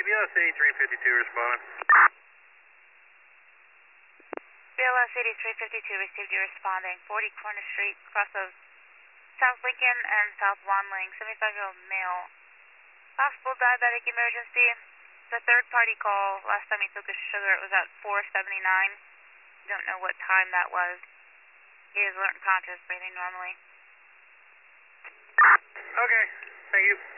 BLS 8352 responding. BLS 8352 received you responding. 40 Corner Street, cross of South Lincoln and South Wanling, 75-year-old male. Possible diabetic emergency. It's a third-party call. Last time he took his sugar, it was at 479. Don't know what time that was. He is alert and conscious, breathing normally. Okay, thank you.